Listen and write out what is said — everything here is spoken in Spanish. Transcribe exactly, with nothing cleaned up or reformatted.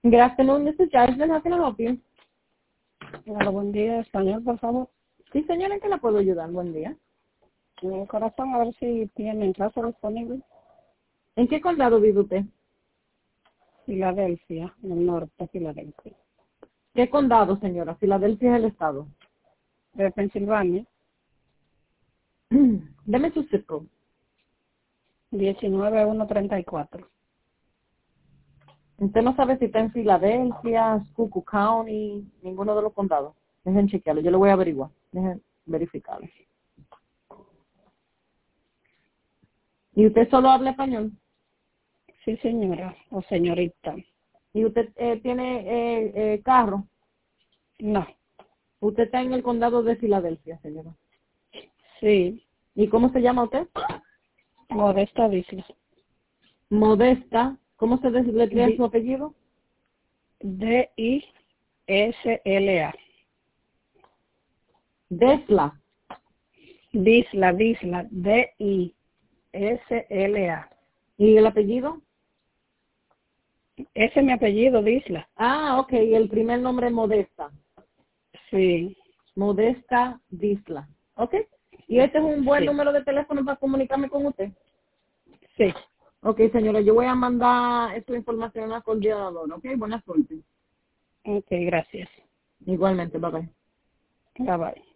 Good afternoon, this is Jasmine. How can I help you? Hola, buen día, español, por favor. Sí, señora, ¿en qué la puedo ayudar? Buen día. Mi corazón, a ver si tienen clase disponible. ¿En qué condado vive usted? Filadelfia, en el norte de Filadelfia. ¿Qué condado, señora? Filadelfia es el estado. De Pensilvania, Deme su zip code. diecinueve mil ciento treinta y cuatro. Usted no sabe si está en Filadelfia, Schuylkill County, ninguno de los condados. Dejen chequearlo, yo lo voy a averiguar. Dejen verificarlo. ¿Y usted solo habla español? Sí, señora, o señorita. ¿Y usted eh, tiene eh, eh, carro? No, Usted está en el condado de Filadelfia, señora. sí, ¿Y cómo se llama usted? Modesta Disla. Modesta. ¿Cómo se deletrea Di- su apellido? D I S L A. Desla. Disla, Disla, D I S L A. ¿Y el apellido? Ese es mi apellido, Disla. Ah, ok. Y el primer nombre es Modesta. Sí, Modesta Disla. ¿Ok? ¿Y este es un buen sí, número de teléfono para comunicarme con usted? sí. Ok, señora. Yo voy a mandar esta información a coordinador. Ok, buena suerte. Ok, gracias. Igualmente. Bye bye. Bye bye.